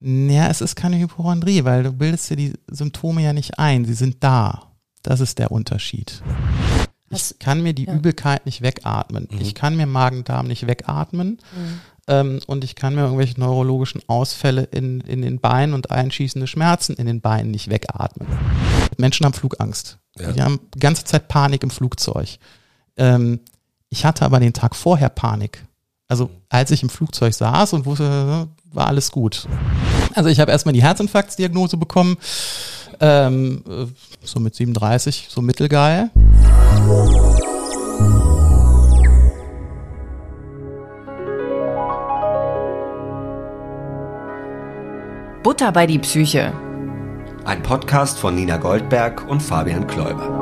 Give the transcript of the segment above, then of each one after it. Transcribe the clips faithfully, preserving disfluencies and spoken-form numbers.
Ja, es ist keine Hypochondrie, weil du bildest dir die Symptome ja nicht ein. Sie sind da. Das ist der Unterschied. Ich kann mir die ja. Übelkeit nicht wegatmen. Mhm. Ich kann mir Magen-Darm nicht wegatmen. Mhm. Ähm, und ich kann mir irgendwelche neurologischen Ausfälle in, in den Beinen und einschießende Schmerzen in den Beinen nicht wegatmen. Menschen haben Flugangst. Ja. Die haben die ganze Zeit Panik im Flugzeug. Ähm, ich hatte aber den Tag vorher Panik. Also als ich im Flugzeug saß und wusste, war alles gut. Also ich habe erstmal die Herzinfarktdiagnose bekommen, ähm, so mit siebenunddreißig, so mittelgeil. Butter bei die Psyche. Ein Podcast von Nina Goldberg und Fabian Kläuber.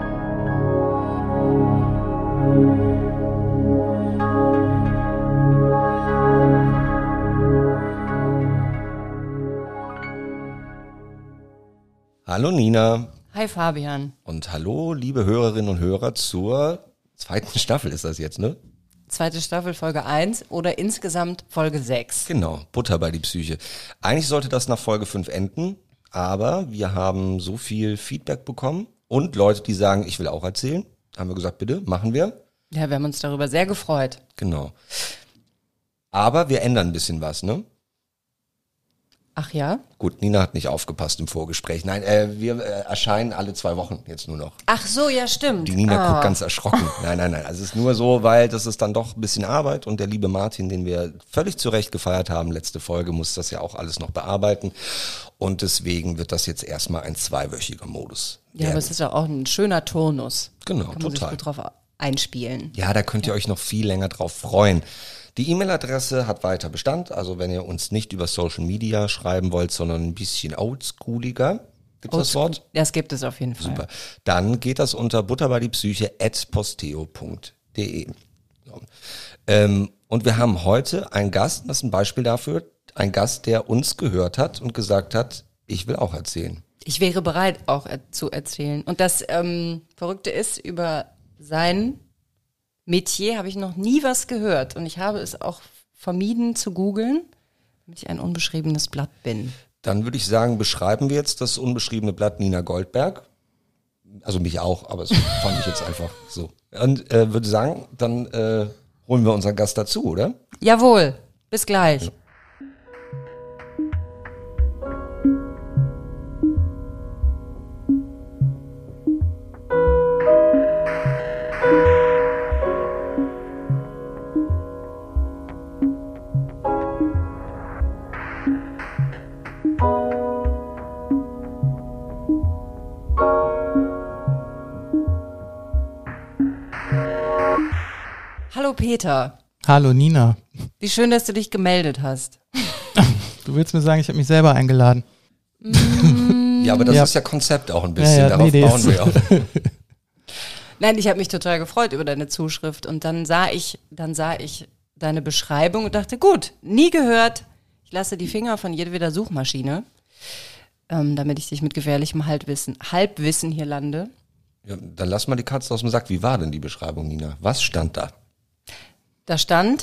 Hallo Nina. Hi Fabian. Und hallo liebe Hörerinnen und Hörer zur zweiten Staffel ist das jetzt, ne? Zweite Staffel, Folge eins oder insgesamt Folge sechs. Genau, Butter bei die Psyche. Eigentlich sollte das nach Folge fünf enden, aber wir haben so viel Feedback bekommen und Leute, die sagen, ich will auch erzählen. Haben wir gesagt, bitte, machen wir. Ja, wir haben uns darüber sehr gefreut. Genau. Aber wir ändern ein bisschen was, ne? Ach ja? Gut, Nina hat nicht aufgepasst im Vorgespräch. Nein, äh, wir äh, erscheinen alle zwei Wochen jetzt nur noch. Ach so, ja stimmt. Die Nina ah. guckt ganz erschrocken. Nein, nein, nein. Also es ist nur so, weil das ist dann doch ein bisschen Arbeit und der liebe Martin, den wir völlig zu Recht gefeiert haben, letzte Folge, muss das ja auch alles noch bearbeiten. Und deswegen wird das jetzt erstmal ein zweiwöchiger Modus. Ja, werden. Aber es ist ja auch ein schöner Turnus. Genau, Kann man total. sich gut drauf einspielen. Ja, da könnt ihr euch noch viel länger drauf freuen. Die E-Mail-Adresse hat weiter Bestand, also wenn ihr uns nicht über Social Media schreiben wollt, sondern ein bisschen oldschooliger, gibt es das Wort? Das gibt es auf jeden Fall. Super. Dann geht das unter butterbeidipsyche at posteo punkt de. So. Ähm, und wir haben heute einen Gast, das ist ein Beispiel dafür, ein Gast, der uns gehört hat und gesagt hat, ich will auch erzählen. Ich wäre bereit, auch er- zu erzählen. Und das ähm, Verrückte ist, über sein Metier habe ich noch nie was gehört und ich habe es auch vermieden zu googeln, damit ich ein unbeschriebenes Blatt bin. Dann würde ich sagen, beschreiben wir jetzt das unbeschriebene Blatt Nina Goldberg. Also mich auch, aber das fand ich jetzt einfach so. Und äh, würde sagen, dann äh, holen wir unseren Gast dazu, oder? Jawohl, bis gleich. Ja. Hallo Peter. Hallo Nina. Wie schön, dass du dich gemeldet hast. Du willst mir sagen, ich habe mich selber eingeladen. Ja, aber das Ja. ist ja Konzept auch ein bisschen, Ja, ja, darauf nee, nee, bauen ist- wir auch. Nein, ich habe mich total gefreut über deine Zuschrift und dann sah ich, dann sah ich deine Beschreibung und dachte, gut, nie gehört. Ich lasse die Finger von jedweder Suchmaschine, ähm, damit ich dich mit gefährlichem Halbwissen, Halbwissen hier lande. Ja, dann lass mal die Katze aus dem Sack. Wie war denn die Beschreibung, Nina? Was stand da? Da stand,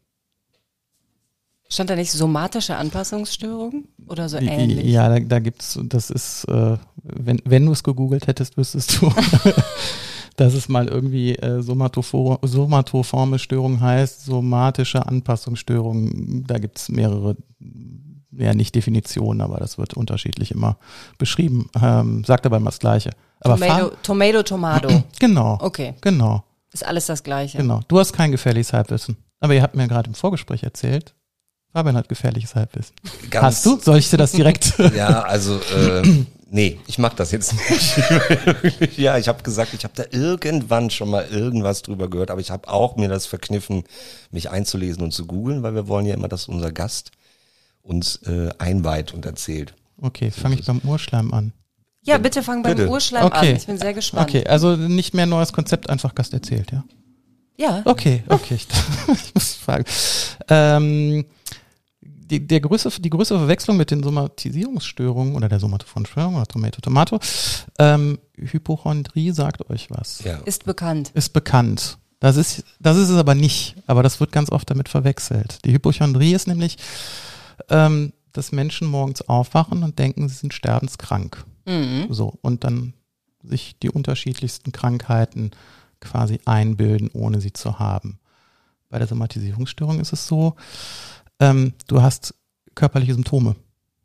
stand da nicht somatische Anpassungsstörung oder so ähnlich? Ja, da, da gibt's, das ist, äh, wenn, wenn du es gegoogelt hättest, wüsstest du, dass es mal irgendwie äh, somatophor, somatoforme Störung heißt, somatische Anpassungsstörung. Da gibt's mehrere, ja nicht Definitionen, aber das wird unterschiedlich immer beschrieben. Ähm, sagt aber immer das Gleiche. Aber Tomato, Fahr- Tomato, Tomato. Genau. Okay, Genau. ist alles das Gleiche. Genau. Du hast kein gefährliches Halbwissen. Aber ihr habt mir gerade im Vorgespräch erzählt, Fabian hat gefährliches Halbwissen. Ganz, Hast du? Soll ich dir das direkt? Ja, also äh, nee, ich mach das jetzt nicht. Ja, ich habe gesagt, ich habe da irgendwann schon mal irgendwas drüber gehört, aber ich habe auch mir das verkniffen, mich einzulesen und zu googeln, weil wir wollen ja immer, dass unser Gast uns äh, einweiht und erzählt. Okay, fange ich beim Urschleim an. Ja, bitte fang beim Bitte. Urschleim Okay. an. Ich bin sehr gespannt. Okay, also nicht mehr neues Konzept, einfach Gast erzählt, ja? Ja. Okay, okay, ich, ich muss fragen. Ähm, die, der größte, die größere Verwechslung mit den Somatisierungsstörungen oder der Somatophonstörung oder Tomato Tomato, ähm, Hypochondrie sagt euch was. Ja. Ist bekannt. Ist bekannt. Das ist, das ist es aber nicht, aber das wird ganz oft damit verwechselt. Die Hypochondrie ist nämlich ähm, dass Menschen morgens aufwachen und denken, sie sind sterbenskrank. Mhm. So, und dann sich die unterschiedlichsten Krankheiten quasi einbilden, ohne sie zu haben. Bei der Somatisierungsstörung ist es so, ähm, du hast körperliche Symptome,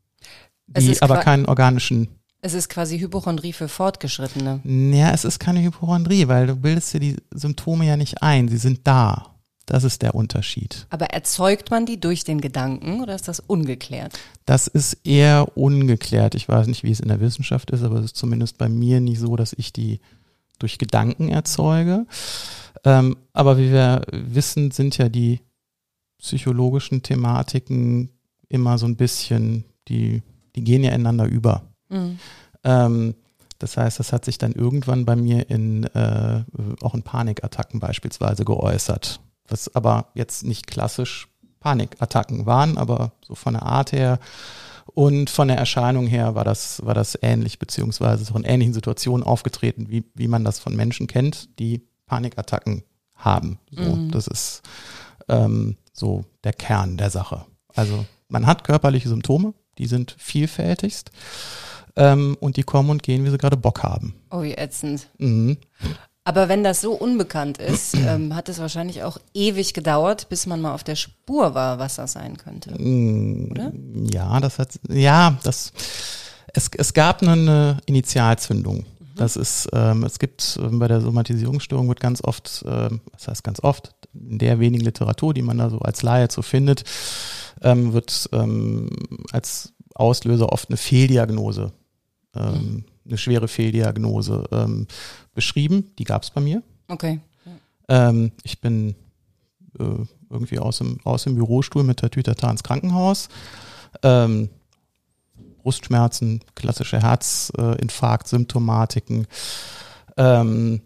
die aber keinen organischen. Es ist quasi Hypochondrie für Fortgeschrittene. Ja, es ist keine Hypochondrie, weil du bildest dir die Symptome ja nicht ein, sie sind da. Das ist der Unterschied. Aber erzeugt man die durch den Gedanken oder ist das ungeklärt? Das ist eher ungeklärt. Ich weiß nicht, wie es in der Wissenschaft ist, aber es ist zumindest bei mir nicht so, dass ich die durch Gedanken erzeuge. Ähm, aber wie wir wissen, sind ja die psychologischen Thematiken immer so ein bisschen, die, die gehen ja ineinander über. Mhm. Ähm, das heißt, das hat sich dann irgendwann bei mir in äh, auch in Panikattacken beispielsweise geäußert. Was aber jetzt nicht klassisch Panikattacken waren, aber so von der Art her und von der Erscheinung her war das, war das ähnlich, beziehungsweise so in ähnlichen Situationen aufgetreten, wie, wie man das von Menschen kennt, die Panikattacken haben. So, Mhm. Das ist ähm, so der Kern der Sache. Also man hat körperliche Symptome, die sind vielfältigst ähm, und die kommen und gehen, wie sie gerade Bock haben. Oh, wie ätzend. Mhm. Aber wenn das so unbekannt ist, ähm, hat es wahrscheinlich auch ewig gedauert, bis man mal auf der Spur war, was das sein könnte. Oder? Ja, das hat, ja, das, es, es gab eine Initialzündung. Das ist, ähm, es gibt ähm, bei der Somatisierungsstörung wird ganz oft, ähm, das heißt ganz oft, in der wenigen Literatur, die man da so als Laie so findet, ähm, wird ähm, als Auslöser oft eine Fehldiagnose, ähm, Mhm. eine schwere Fehldiagnose ähm, beschrieben. Die gab es bei mir. Okay. Ähm, ich bin äh, irgendwie aus dem, aus dem Bürostuhl mit der Tütata ins Krankenhaus. Ähm, Brustschmerzen, klassische Herzinfarkt-Symptomatiken ähm,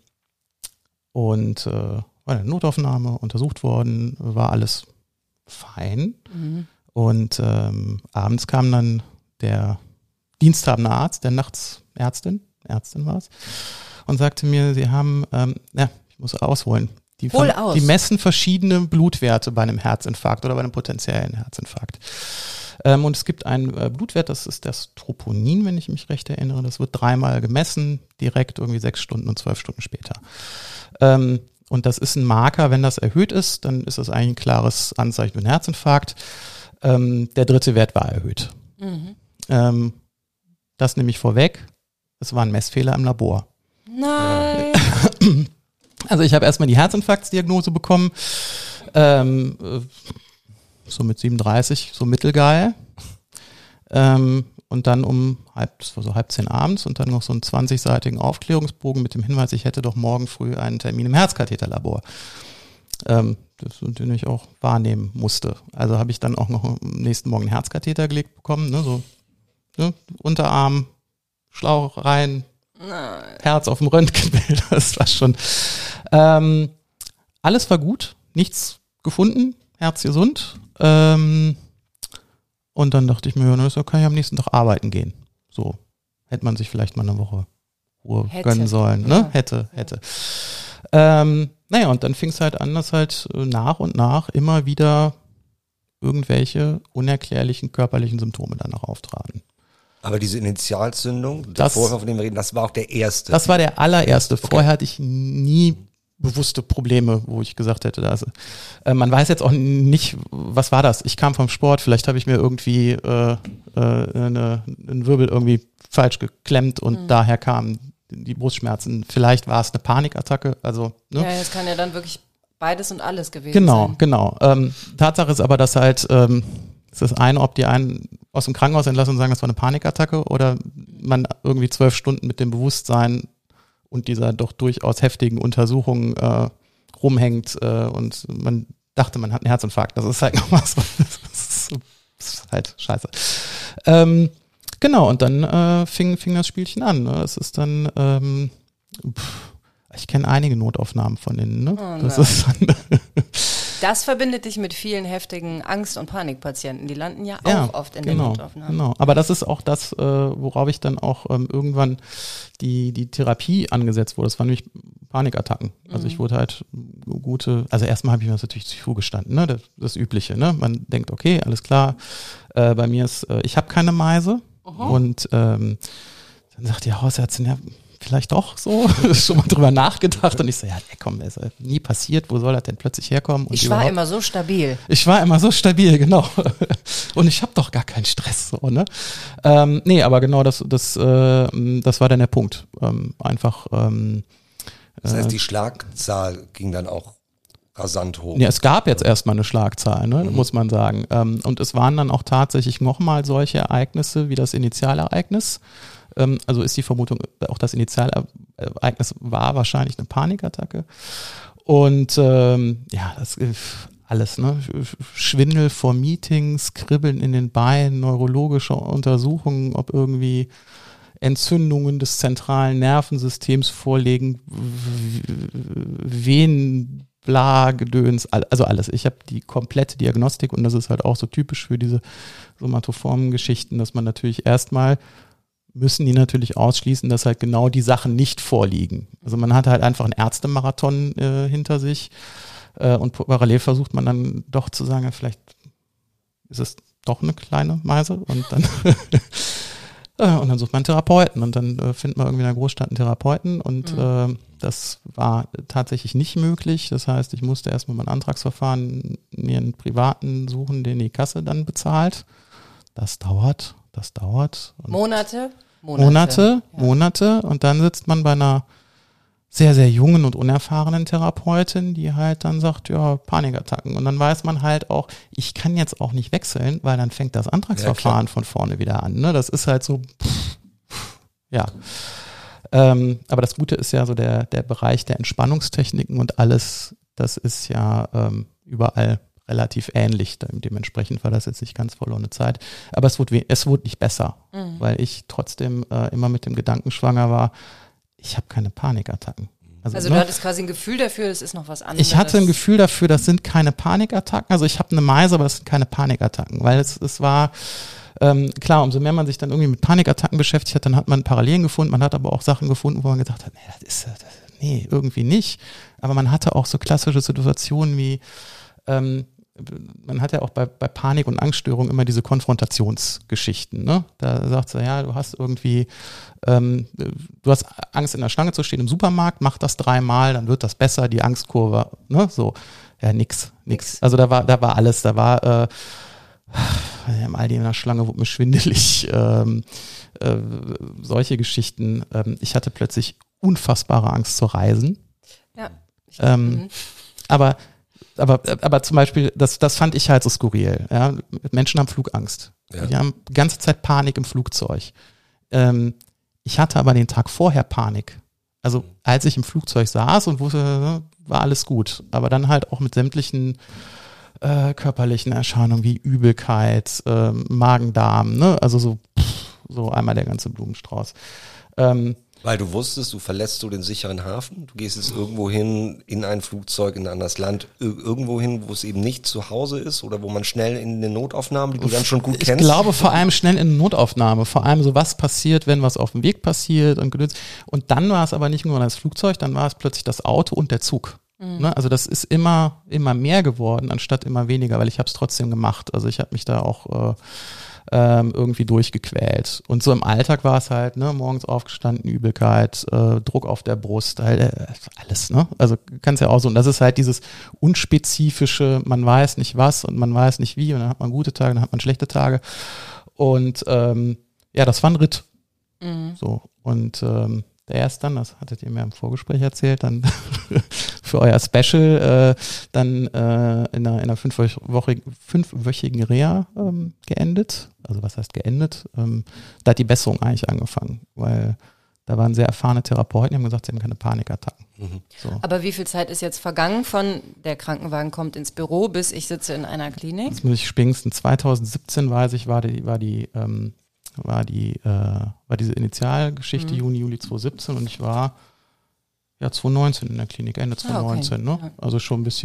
und äh, war eine Notaufnahme, untersucht worden, war alles fein. Mhm. Und ähm, abends kam dann der diensthabende Arzt, der nachts Ärztin, Ärztin war es, und sagte mir, sie haben, ähm, ja, ich muss ausholen, die, Hol aus. die messen verschiedene Blutwerte bei einem Herzinfarkt oder bei einem potenziellen Herzinfarkt. Ähm, und es gibt einen äh, Blutwert, das ist das Troponin, wenn ich mich recht erinnere, das wird dreimal gemessen, direkt irgendwie sechs Stunden und zwölf Stunden später. Ähm, und das ist ein Marker, wenn das erhöht ist, dann ist das eigentlich ein klares Anzeichen für einen Herzinfarkt. Ähm, der dritte Wert war erhöht. Mhm. Ähm, das nehme ich vorweg. Es war ein Messfehler im Labor. Nein. Also ich habe erstmal die Herzinfarktdiagnose bekommen, ähm, äh, so mit siebenunddreißig, so mittelgeil. Ähm, und dann um halb, das war so halb zehn abends und dann noch so einen zwanzigseitigen Aufklärungsbogen mit dem Hinweis, ich hätte doch morgen früh einen Termin im Herzkatheterlabor. Ähm, das, den ich auch wahrnehmen musste. Also habe ich dann auch noch am nächsten Morgen einen Herzkatheter gelegt bekommen, ne, so ne, Unterarm, Schlauch rein, Nein. Herz auf dem Röntgenbild, das war schon. Ähm, alles war gut, nichts gefunden, Herz gesund. Ähm, und dann dachte ich mir, na, so kann ich am nächsten Tag arbeiten gehen. So, hätte man sich vielleicht mal eine Woche Ruhe Hätte. gönnen sollen, ne? Ja. Hätte, hätte. Ähm, naja, und dann fing es halt an, dass halt nach und nach immer wieder irgendwelche unerklärlichen körperlichen Symptome danach auftraten. Aber diese Initialzündung, der Das- Vorfall, von dem wir reden, das war auch der erste. Das war der allererste. Vorher hatte ich nie bewusste Probleme, wo ich gesagt hätte, also, äh, man weiß jetzt auch nicht, was war das? Ich kam vom Sport, vielleicht habe ich mir irgendwie äh, äh, eine, einen Wirbel irgendwie falsch geklemmt und Mhm. daher kamen die Brustschmerzen. Vielleicht war es eine Panikattacke, also ne? Ja, das kann ja dann wirklich beides und alles gewesen Genau, sein. genau. Ähm, Tatsache ist aber, dass halt, ähm, ist das eine, ob die einen aus dem Krankenhaus entlassen und sagen, das war eine Panikattacke oder man irgendwie zwölf Stunden mit dem Bewusstsein und dieser doch durchaus heftigen Untersuchung äh, rumhängt äh, und man dachte, man hat einen Herzinfarkt. Das ist halt noch was, das ist, das ist halt scheiße. Ähm, genau, und dann äh, fing, fing das Spielchen an. Ne? Es ist dann, ähm, pff, ich kenne einige Notaufnahmen von denen. Ne? Oh, das nein. ist dann, Das verbindet dich mit vielen heftigen Angst- und Panikpatienten. Die landen ja auch ja, oft in genau, den Notaufnahmen. Genau, aber das ist auch das, äh, worauf ich dann auch ähm, irgendwann die, die Therapie angesetzt wurde. Das waren nämlich Panikattacken. Also ich wurde halt gute, also erstmal habe ich mir das natürlich zugestanden, ne? Das, das Übliche, ne? Man denkt, okay, alles klar, äh, bei mir ist, äh, ich habe keine Meise. Uh-huh. Und ähm, dann sagt die Hausärztin, ja, vielleicht doch so, schon mal drüber nachgedacht und ich so, ja, nee, komm, das ist nie passiert, wo soll das denn plötzlich herkommen? Und ich war immer so stabil. Ich war immer so stabil, genau. Und ich habe doch gar keinen Stress, so, ne? Ähm, nee, aber genau, das, das, äh, das war dann der Punkt. Ähm, einfach. Ähm, das heißt, die Schlagzahl ging dann auch rasant hoch. Ja, es gab jetzt erstmal eine Schlagzahl, ne, mhm. muss man sagen. Ähm, und es waren dann auch tatsächlich nochmal solche Ereignisse wie das Initialereignis. Also ist die Vermutung, auch das Initialereignis war wahrscheinlich eine Panikattacke. Und ähm, ja, das alles, ne? Schwindel vor Meetings, Kribbeln in den Beinen, neurologische Untersuchungen, ob irgendwie Entzündungen des zentralen Nervensystems vorliegen, Venen, bla, Gedöns, also alles. Ich habe die komplette Diagnostik und das ist halt auch so typisch für diese somatoformen Geschichten, dass man natürlich erstmal müssen die natürlich ausschließen, dass halt genau die Sachen nicht vorliegen. Also man hat halt einfach einen Ärztemarathon äh, hinter sich äh, und parallel versucht man dann doch zu sagen, ja, vielleicht ist es doch eine kleine Meise und dann äh, und dann sucht man einen Therapeuten und dann äh, findet man irgendwie in der Großstadt einen Therapeuten und mhm. äh, das war tatsächlich nicht möglich. Das heißt, ich musste erstmal mein Antragsverfahren mir einen privaten suchen, den die Kasse dann bezahlt. Das dauert. Das dauert. Monate? Monate, Monate, ja. Monate. Und dann sitzt man bei einer sehr, sehr jungen und unerfahrenen Therapeutin, die halt dann sagt, ja, Panikattacken. Und dann weiß man halt auch, ich kann jetzt auch nicht wechseln, weil dann fängt das Antragsverfahren ja, von vorne wieder an. Ne? Das ist halt so, pff, pff, ja. Ähm, aber das Gute ist ja so der, der Bereich der Entspannungstechniken und alles, das ist ja ähm, überall relativ ähnlich. Dementsprechend war das jetzt nicht ganz verlorene Zeit. Aber es wurde, es wurde nicht besser, mhm. weil ich trotzdem äh, immer mit dem Gedanken schwanger war, ich habe keine Panikattacken. Also, also du hattest quasi ein Gefühl dafür, das ist noch was anderes. Ich hatte ein Gefühl dafür, das sind keine Panikattacken. Also ich habe eine Meise, aber das sind keine Panikattacken, weil es, es war, ähm, klar, umso mehr man sich dann irgendwie mit Panikattacken beschäftigt hat, dann hat man Parallelen gefunden, man hat aber auch Sachen gefunden, wo man gedacht hat, nee, das ist, das, nee, irgendwie nicht. Aber man hatte auch so klassische Situationen wie, ähm, man hat ja auch bei, bei Panik- und Angststörungen immer diese Konfrontationsgeschichten, ne? Da sagt sie, ja, du hast irgendwie, ähm, du hast Angst in der Schlange zu stehen im Supermarkt, mach das dreimal, dann wird das besser, die Angstkurve, ne? So, ja, nix, nix. Also da war, da war alles, da war, äh, im Aldi in der Schlange wurde mir schwindelig, ähm, äh, solche Geschichten. Ähm, ich hatte plötzlich unfassbare Angst zu reisen. Ja. Ähm, aber Aber, aber zum Beispiel, das, das fand ich halt so skurril. Ja? Menschen haben Flugangst. Ja. Die haben die ganze Zeit Panik im Flugzeug. Ähm, ich hatte aber den Tag vorher Panik. Also als ich im Flugzeug saß und wusste, war alles gut. Aber dann halt auch mit sämtlichen äh, körperlichen Erscheinungen wie Übelkeit, äh, Magen-Darm, ne? Also so, pff, so einmal der ganze Blumenstrauß. Ähm, Weil du wusstest, du verlässt so den sicheren Hafen, du gehst jetzt irgendwo hin, in ein Flugzeug, in ein anderes Land, irgendwo hin, wo es eben nicht zu Hause ist oder wo man schnell in eine Notaufnahme, die du dann schon gut kennst. Ich glaube vor allem schnell in eine Notaufnahme, vor allem so was passiert, wenn was auf dem Weg passiert und gedöns. Und dann war es aber nicht nur das Flugzeug, dann war es plötzlich das Auto und der Zug. Mhm. Ne? Also das ist immer, immer mehr geworden, anstatt immer weniger, weil ich habe es trotzdem gemacht. Also ich habe mich da auch... Äh, irgendwie durchgequält. Und so im Alltag war es halt, ne, morgens aufgestanden, Übelkeit, äh, Druck auf der Brust, halt, äh, alles, ne? Also kannst ja auch so, und das ist halt dieses unspezifische, man weiß nicht was und man weiß nicht wie und dann hat man gute Tage, dann hat man schlechte Tage. Und ähm, ja, das war ein Ritt. Mhm. So. Und ähm, der erst dann, das hattet ihr mir im Vorgespräch erzählt, dann für euer Special äh, dann äh, in einer, in einer fünfwöchigen, fünfwöchigen Reha ähm, geendet. Also was heißt geendet? Ähm, da hat die Besserung eigentlich angefangen, weil da waren sehr erfahrene Therapeuten, die haben gesagt, sie haben keine Panikattacken. Mhm. So. Aber wie viel Zeit ist jetzt vergangen von der Krankenwagen kommt ins Büro bis ich sitze in einer Klinik? Jetzt muss ich springsten. zwanzig siebzehn weiß ich, war die, war die ähm, war die äh, war diese Initialgeschichte mhm. Juni, Juli zwanzig siebzehn und ich war ja zwanzig neunzehn in der Klinik, Ende zwanzig neunzehn, ah, okay. ne? Also schon ein bisschen,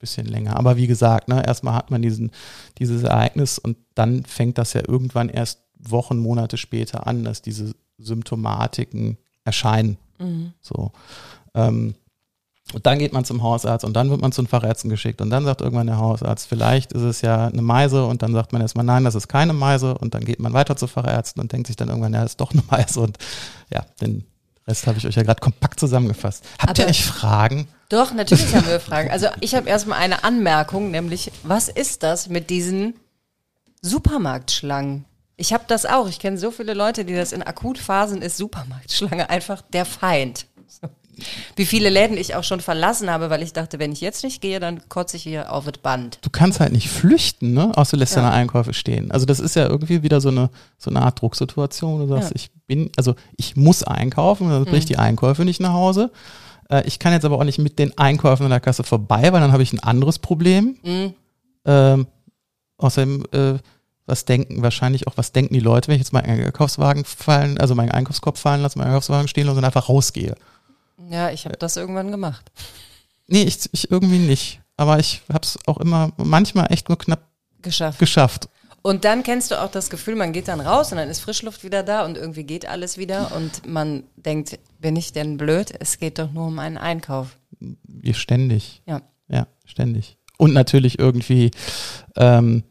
bisschen länger. Aber wie gesagt, ne, erstmal hat man diesen, dieses Ereignis und dann fängt das ja irgendwann erst Wochen, Monate später an, dass diese Symptomatiken erscheinen. Mhm. So. Ähm, und dann geht man zum Hausarzt und dann wird man zu den Fachärzten geschickt und dann sagt irgendwann der Hausarzt, vielleicht ist es ja eine Meise und dann sagt man erstmal, nein, das ist keine Meise und dann geht man weiter zu Fachärzten und denkt sich dann irgendwann, ja, das ist doch eine Meise und ja, den Rest habe ich euch ja gerade kompakt zusammengefasst. Habt Aber ihr eigentlich Fragen? Doch, natürlich haben wir Fragen. Also ich habe erstmal eine Anmerkung, nämlich, was ist das mit diesen Supermarktschlangen? Ich habe das auch. Ich kenne so viele Leute, die das in Akutphasen ist, Supermarktschlange einfach der Feind. So. Wie viele Läden ich auch schon verlassen habe, weil ich dachte, wenn ich jetzt nicht gehe, dann kotze ich hier auf das Band. Du kannst halt nicht flüchten, ne? Außer du lässt ja. deine Einkäufe stehen. Also das ist ja irgendwie wieder so eine so eine Art Drucksituation, wo du sagst, ja. ich bin, also ich muss einkaufen, dann bringe ich die Einkäufe nicht nach Hause. Äh, ich kann jetzt aber auch nicht mit den Einkäufen an der Kasse vorbei, weil dann habe ich ein anderes Problem. Mhm. Ähm, außerdem äh, was denken, wahrscheinlich auch, was denken die Leute, wenn ich jetzt meinen Einkaufswagen fallen, also meinen Einkaufskorb fallen lasse, meinen Einkaufswagen stehen lasse und einfach rausgehe. Ja, ich habe das irgendwann gemacht. Nee, ich, ich irgendwie nicht. Aber ich habe es auch immer, manchmal echt nur knapp geschafft. geschafft. Und dann kennst du auch das Gefühl, man geht dann raus und dann ist Frischluft wieder da und irgendwie geht alles wieder und man denkt, bin ich denn blöd? Es geht doch nur um einen Einkauf. Wir ständig. Ja. Ja, ständig. Und natürlich irgendwie, ähm,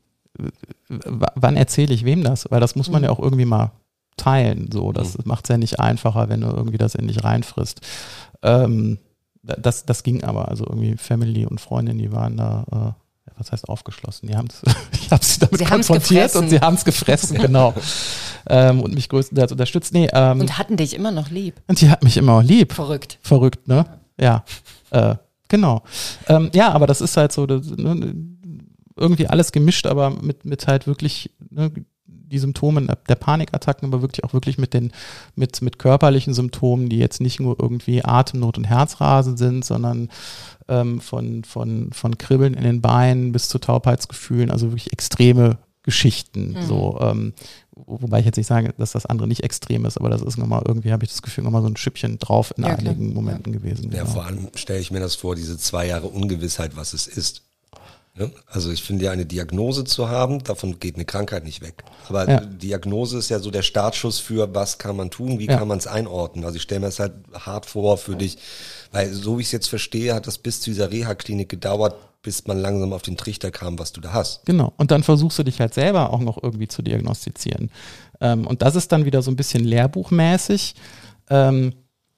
w- wann erzähle ich wem das? Weil das muss man mhm. ja auch irgendwie mal teilen. So, das mhm. macht es ja nicht einfacher, wenn du irgendwie das in dich reinfrisst. Ähm, das, das ging aber. Also irgendwie Family und Freundin, die waren da, äh, was heißt aufgeschlossen? Die haben's, ich habe sie damit sie konfrontiert und sie haben es gefressen, genau. ähm, und mich größtenteils unterstützt. Nee, ähm, und hatten dich immer noch lieb. Und die hat mich immer lieb. Verrückt. Verrückt, ne? Ja. Äh, genau. Ähm, ja, aber das ist halt so, das, ne, irgendwie alles gemischt, aber mit, mit halt wirklich, ne, die Symptome der Panikattacken, aber wirklich auch wirklich mit den, mit, mit körperlichen Symptomen, die jetzt nicht nur irgendwie Atemnot und Herzrasen sind, sondern ähm, von, von, von Kribbeln in den Beinen bis zu Taubheitsgefühlen, also wirklich extreme Geschichten. Mhm. So, ähm, wobei ich jetzt nicht sage, dass das andere nicht extrem ist, aber das ist nochmal, irgendwie habe ich das Gefühl, nochmal so ein Schüppchen drauf in ja, einigen klar. Momenten ja. gewesen. Ja, genau. Vor allem stelle ich mir das vor, diese zwei Jahre Ungewissheit, was es ist. Ja, also ich finde ja, eine Diagnose zu haben, davon geht eine Krankheit nicht weg. Aber ja. Diagnose ist ja so der Startschuss für, was kann man tun, wie ja. kann man es einordnen. Also ich stelle mir das halt hart vor für dich, weil so wie ich es jetzt verstehe, hat das bis zu dieser Reha-Klinik gedauert, bis man langsam auf den Trichter kam, was du da hast. Genau, und dann versuchst du dich halt selber auch noch irgendwie zu diagnostizieren. Ähm, und das ist dann wieder so ein bisschen lehrbuchmäßig. Ähm,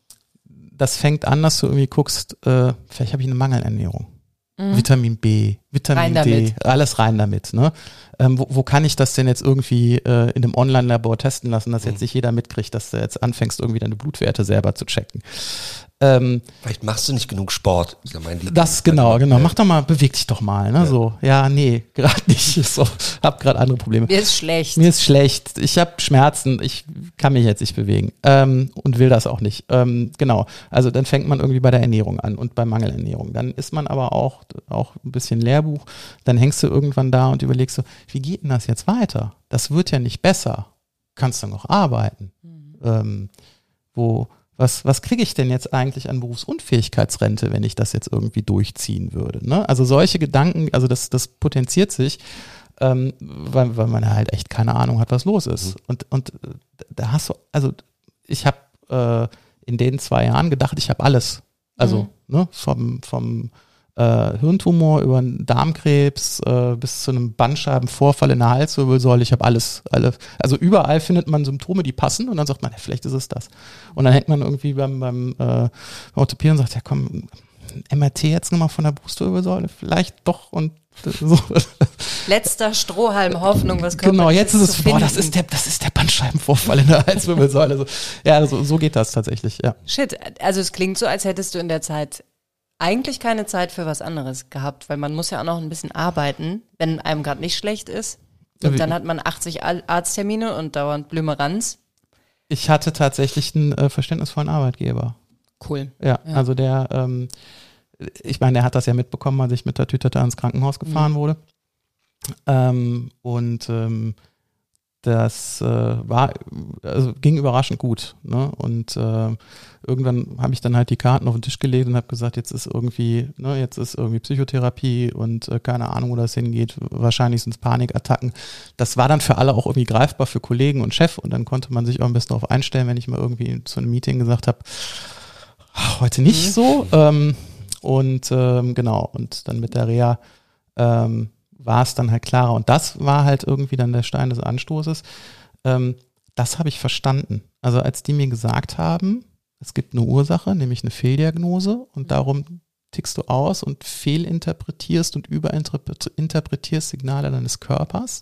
das fängt an, dass du irgendwie guckst, äh, vielleicht habe ich eine Mangelernährung. Mhm. Vitamin B, Vitamin rein D, damit. Alles rein damit. Ne? Ähm, wo, wo kann ich das denn jetzt irgendwie äh, in einem Online-Labor testen lassen, dass mhm. jetzt nicht jeder mitkriegt, dass du jetzt anfängst, irgendwie deine Blutwerte selber zu checken? Ähm, Vielleicht machst du nicht genug Sport. Das, mein das genau, genau. Mach doch mal, beweg dich doch mal. Ne? Ja. So, ja, nee, gerade nicht. So, hab gerade andere Probleme. Mir ist schlecht. Mir ist schlecht. Ich habe Schmerzen. Ich kann mich jetzt nicht bewegen ähm, und will das auch nicht. Ähm, genau. Also dann fängt man irgendwie bei der Ernährung an und bei Mangelernährung. Dann ist man aber auch auch ein bisschen Lehrbuch. Dann hängst du irgendwann da und überlegst so, wie geht denn das jetzt weiter? Das wird ja nicht besser. Kannst du noch arbeiten? Mhm. Ähm, wo Was, was kriege ich denn jetzt eigentlich an Berufsunfähigkeitsrente, wenn ich das jetzt irgendwie durchziehen würde? Ne? Also solche Gedanken, also das, das potenziert sich, ähm, weil, weil man halt echt keine Ahnung hat, was los ist. Mhm. Und, und da hast du, also ich habe äh, in den zwei Jahren gedacht, ich habe alles. Also mhm. ne, vom, vom äh, Hirntumor über einen Darmkrebs äh, bis zu einem Bandscheibenvorfall in der Halswirbelsäule, ich habe alles, alle, also überall findet man Symptome, die passen und dann sagt man, ja, vielleicht ist es das. Und dann hängt man irgendwie beim, beim äh, Orthopäden und sagt, ja komm, M R T jetzt nochmal von der Brustwirbelsäule, vielleicht doch und so. Letzter Strohhalm Hoffnung, was kommt. Genau, jetzt ist es, boah, das ist der, das ist der Bandscheibenvorfall in der Halswirbelsäule. Also, ja, so, so geht das tatsächlich, ja. Shit, also es klingt so, als hättest du in der Zeit eigentlich keine Zeit für was anderes gehabt, weil man muss ja auch noch ein bisschen arbeiten, wenn einem gerade nicht schlecht ist. Und ja, dann hat man achtzig Arzttermine und dauernd Blümeranz. Ich hatte tatsächlich einen äh, verständnisvollen Arbeitgeber. Cool. Ja, ja. Also der, ähm, ich meine, der hat das ja mitbekommen, als ich mit der Tüte da ins Krankenhaus gefahren mhm. wurde. Ähm, und ähm, das äh, war, also ging überraschend gut. Ne? Und äh, irgendwann habe ich dann halt die Karten auf den Tisch gelegt und habe gesagt, jetzt ist irgendwie, ne, jetzt ist irgendwie Psychotherapie und äh, keine Ahnung, wo das hingeht. Wahrscheinlich sind es Panikattacken. Das war dann für alle auch irgendwie greifbar, für Kollegen und Chef. Und dann konnte man sich auch ein bisschen darauf einstellen, wenn ich mal irgendwie zu einem Meeting gesagt habe, heute nicht mhm. so. Ähm, und ähm, genau, und dann mit der Reha ähm, war es dann halt klarer. Und das war halt irgendwie dann der Stein des Anstoßes. Ähm, das habe ich verstanden. Also als die mir gesagt haben, es gibt eine Ursache, nämlich eine Fehldiagnose und darum tickst du aus und fehlinterpretierst und überinterpretierst Signale deines Körpers.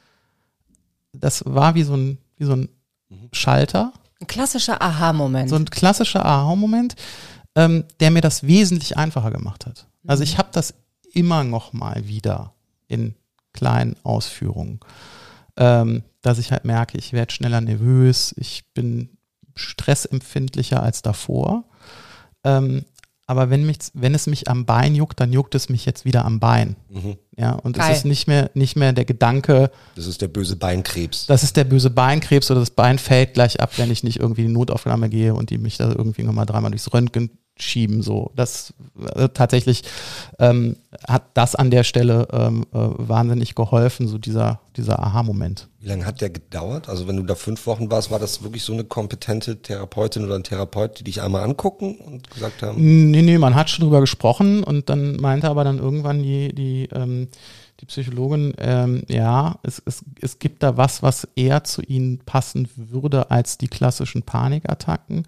Das war wie so ein, wie so ein Schalter. Ein klassischer Aha-Moment. So ein klassischer Aha-Moment, ähm, der mir das wesentlich einfacher gemacht hat. Also ich habe das immer noch mal wieder in kleinen Ausführungen, ähm, dass ich halt merke, ich werde schneller nervös, ich bin stressempfindlicher als davor. Ähm, aber wenn mich, wenn es mich am Bein juckt, dann juckt es mich jetzt wieder am Bein. Mhm. Ja, und Geil. Es ist nicht mehr, nicht mehr der Gedanke. Das ist der böse Beinkrebs. Das ist der böse Beinkrebs oder das Bein fällt gleich ab, wenn ich nicht irgendwie in die Notaufnahme gehe und die mich da irgendwie nochmal dreimal durchs Röntgen schieben. So, das äh, tatsächlich ähm, hat das an der Stelle ähm, äh, wahnsinnig geholfen, so dieser, dieser Aha-Moment. Wie lange hat der gedauert? Also wenn du da fünf Wochen warst, war das wirklich so eine kompetente Therapeutin oder ein Therapeut, die dich einmal angucken und gesagt haben? Nee, nee, man hat schon drüber gesprochen und dann meinte aber dann irgendwann die, die, ähm, die Psychologin, ähm, ja, es, es, es gibt da was, was eher zu ihnen passen würde als die klassischen Panikattacken.